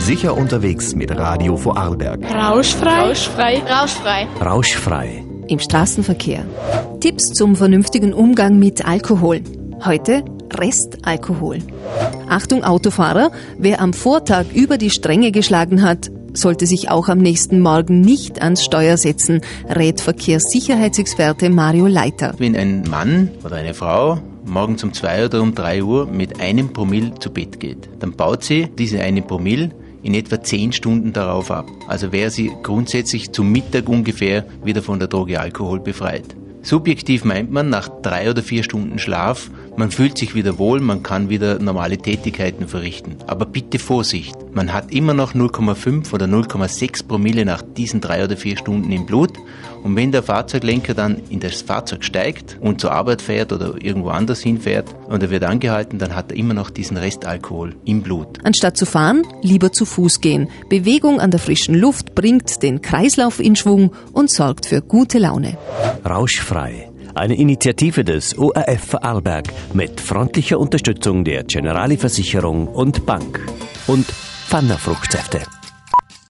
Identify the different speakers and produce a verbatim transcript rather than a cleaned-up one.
Speaker 1: Sicher unterwegs mit Radio Vorarlberg.
Speaker 2: Rauschfrei. Rauschfrei. Rauschfrei.
Speaker 1: Rauschfrei.
Speaker 3: Im Straßenverkehr. Tipps zum vernünftigen Umgang mit Alkohol. Heute Restalkohol. Achtung Autofahrer, wer am Vortag über die Stränge geschlagen hat, sollte sich auch am nächsten Morgen nicht ans Steuer setzen, rät Verkehrssicherheitsexperte Mario Leiter.
Speaker 4: Wenn ein Mann oder eine Frau morgens um zwei oder um drei Uhr mit einem Promille zu Bett geht, dann baut sie diese eine Promille in etwa zehn Stunden darauf ab. Also wäre sie grundsätzlich zum Mittag ungefähr wieder von der Droge Alkohol befreit. Subjektiv meint man, nach drei oder vier Stunden Schlaf, man fühlt sich wieder wohl, man kann wieder normale Tätigkeiten verrichten. Aber bitte Vorsicht, man hat immer noch null Komma fünf oder null Komma sechs Promille nach diesen drei oder vier Stunden im Blut. Und wenn der Fahrzeuglenker dann in das Fahrzeug steigt und zur Arbeit fährt oder irgendwo anders hinfährt und er wird angehalten, dann hat er immer noch diesen Restalkohol im Blut.
Speaker 3: Anstatt zu fahren, lieber zu Fuß gehen. Bewegung an der frischen Luft bringt den Kreislauf in Schwung und sorgt für gute Laune.
Speaker 1: Rauschfrei. Eine Initiative des O R F Vorarlberg mit freundlicher Unterstützung der Generali Versicherung und Bank. Und Pfanner Fruchtsäfte.